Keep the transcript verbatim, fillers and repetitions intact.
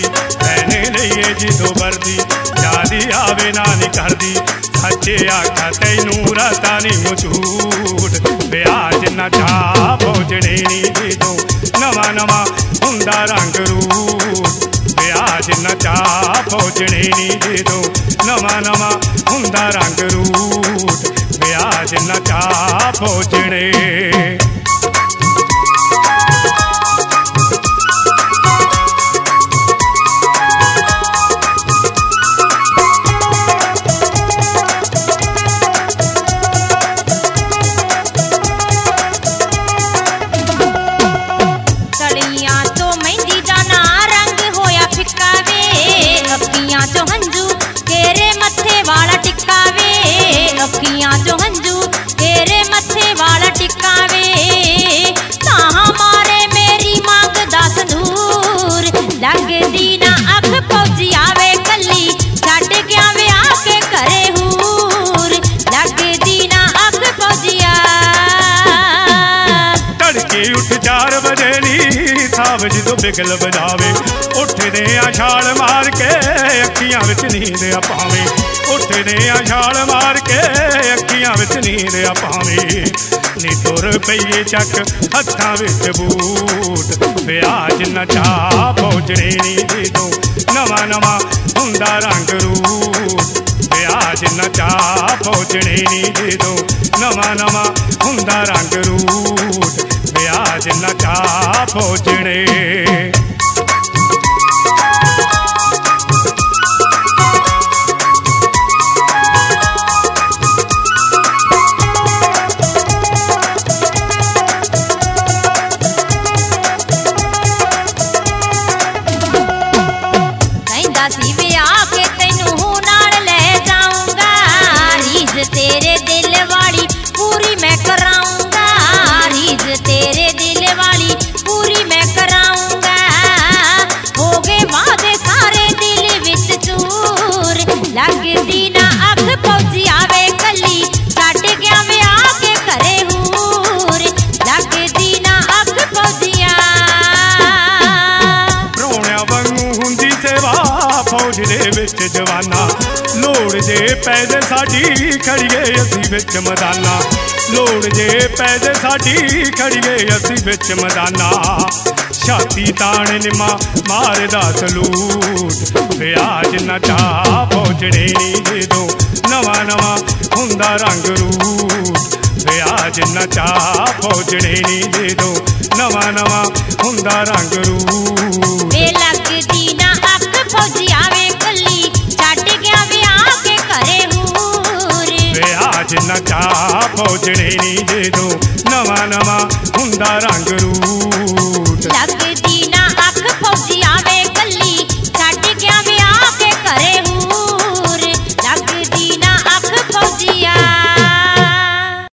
रहने लिए जिदो वर्दी यादी आवे ना नहीं करदी सच्चे आखा तैनू राता नहीं झूठ ब्याज ना चा पहुँचने नहीं जो नवा नवा हुंदा रंग रूप ब्याज ना चा पहुँचने नहीं जो नवा नवा हुंदा रंग रूप ब्याज ना चा पहुँचने। अखियां चो हंजू तेरे मथे वाला टिकावे ताहा मारे मेरी मांग दा संदूर लगदी ना अख पहुंची आवे कली छड़ गया वे आके करे हूर लगदी ना अख पहुंची आ तड़के उठ चार बजे नी साव जो बिगल बजावे उठदे आ छाल मार के अखियां विच नींद आ पावे उठदे आ छाल मार के अखियां विच नींद आ पावे नी तुर पईए चक हत्थां विच बूट ब्याज ना चा पहुँचने नी जो नवा नवा हुंदा रंग रूप ब्याज ना चा पहुँचने नी जो नवा नवा हुंदा रंग रूप ब्याज ना चा पहुँचने। तेरे दिल वाली पूरी मैं कराऊंगा रीज तेरे दिल वाली पूरी मैं कराऊंगा हो गए वादे सारे दिल विच चूर लगदी ना अख पहुंची आवे कली छड़ गया वे आके करे हूर लगदी ना अख पहुंचिया प्रोणिया वांगू हुंदी सेवा फौज दे विच जवाना लोड़ जे पैदे साडी खड़िए असी विच मैदाना लोड़ जे पैदे साडी खड़िए असी विच मैदाना छाती ताण निमा मारदा सलूट ब्याज ना चा पहुँचने नी जो नवा नवा हुंदा रंग रूप ब्याज ना चा पहुँचने नी जो नवा नवा हुंदा रंग रूप लगदी ना अख पहुंची आवे कली छड़ गया वे आके करे हूर ब्याज ना चा पहुँचने नी जो नवा नवा हुंदा